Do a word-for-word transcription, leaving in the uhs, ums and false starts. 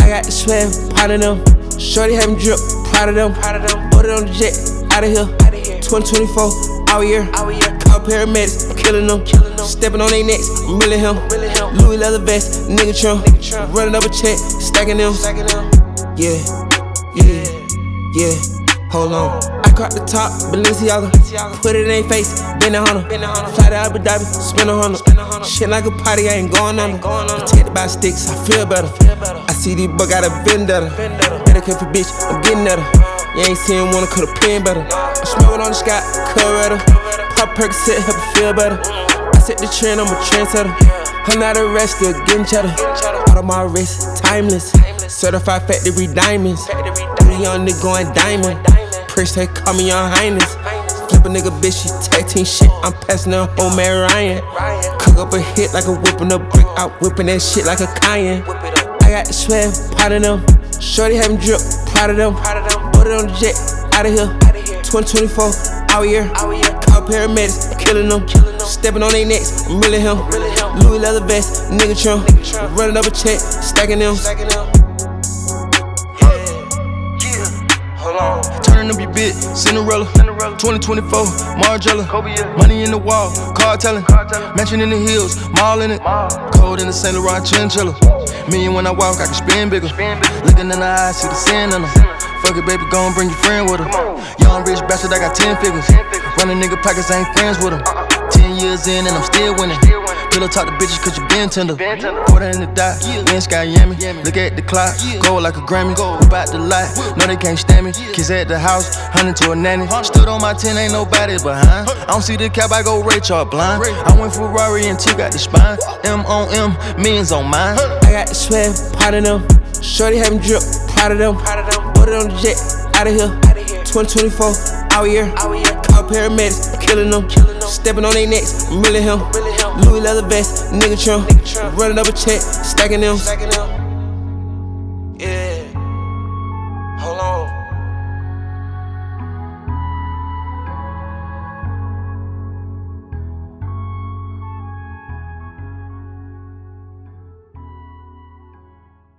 I got the swag, pot of them. Shorty having drip, proud of them. Put it on the jet, out of here. twenty twenty-four, out here. Call paramedics, I'm killing them. Stepping on their necks, I'm really him. Louis leather vest, nigga trim. Running up a check, stacking them. Yeah, yeah, yeah. Hold on. I caught the top, Balenciaga. Put it in their face, been a hundred. Fly to Abu Dhabi, spend a hundred. Shit like a party, I ain't going under. Protected by sticks, I feel better. I see these bugs got a vendetta. Better careful bitch, I'm getting at her. You ain't seen one, could've pin better. I'm smoking on the sky, Coretta. Pop Percocet, help it feel better. I set the trend, I'm a trendsetter. I'm not arrested, getting cheddar. Out of my wrist, timeless. Certified factory diamonds. Three young nigga going diamond. Prince, they call me Your Highness. Flip a nigga bitch, she tag team shit. I'm passing her home, Mary Ryan. Cook up a hit like a whipping a brick. Out whipping that shit like a Cayenne. I got the swag, pot of them. Shorty having drip, proud of them. Put it on the jet, out of here. twenty twenty-four, out here. Call paramedics, I'm killing them. Stepping on their necks, I'm really him. Louis leather vest, nigga trim. Running up a check, stacking them. Turning up your bitch, Cinderella. twenty twenty-four, Margiela. Money in the wall, car telling. Mansion in the hills, mall in it. Cold in the Saint Laurent chinchilla. Me and when I walk, I can spin bigger. Looking in the eyes, see the sin in them. Fuck it, baby, gon' bring your friend with her. Young rich bastard, I got ten figures. Running nigga pockets, I ain't friends with them. Ten years in and I'm still winning. Pillow talk to bitches cause you been tender. Put her in the dot, we in Sky Yammy. Look at the clock, go like a Grammy. About the lot, no they can't stand me. Kids at the house, hunting to a nanny. Stood on my ten, ain't nobody behind. I don't see the cap, I go Ray Charles blind. I went Ferrari and two got the spine. M on M, millions on mine. I got the swag, pot of them. Shorty having drip, proud of them. Put it on the jet, out of here. twenty twenty-four, out here. Call paramedics, I'm killing them. Stepping on their necks, I'm really him. Louis leather vest, nigga trim. Running up a check, stacking them.